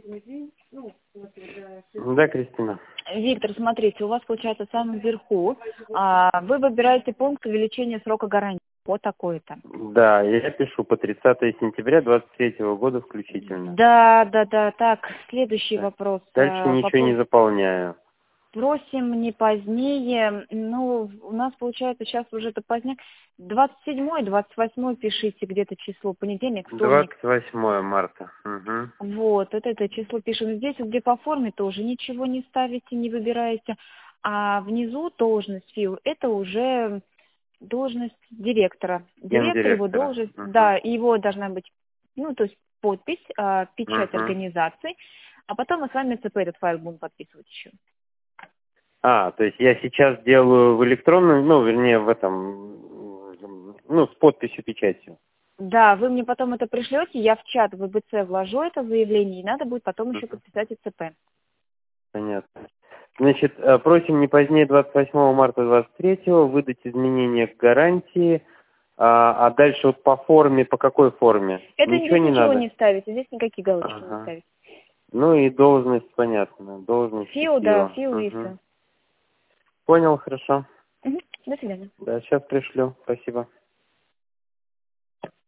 Да, Кристина. Виктор, смотрите, у вас получается в самом верху, вы выбираете пункт увеличения срока гарантии по такой-то. Да, я пишу по 30 сентября 23 года включительно. Да, так, следующий Так. вопрос. Дальше ничего не заполняю. Просим не позднее, ну, у нас получается сейчас уже это поздняк, 27-й, 28-й пишите где-то число, понедельник, вторник. 28 марта. Угу. Вот, это число пишем. Здесь, где по форме, тоже ничего не ставите, не выбираете. А внизу должность ФИУ, это уже должность директора. Директор его Гендиректора. должность, Угу. да, его должна быть, ну, то есть подпись, печать Угу. организации, а потом мы с вами ЦП этот файл будем подписывать еще. То есть я сейчас делаю в электронном, ну, вернее, в этом, ну, с подписью, печатью. Да, вы мне потом это пришлете, я в чат ВБЦ вложу это заявление, и надо будет потом еще Угу. подписать и ЦП. Понятно. Значит, просим не позднее 28 марта 23-го выдать изменения к гарантии, а дальше вот по форме, по какой форме? Это Ничего здесь не ничего надо? не ставите, здесь никакие галочки не Ага. ставите. Ну и должность, понятно, должность ФИУ, да, ФИО. ФИУ и Угу. все. Понял, хорошо. До свидания. Да, сейчас пришлю. Спасибо.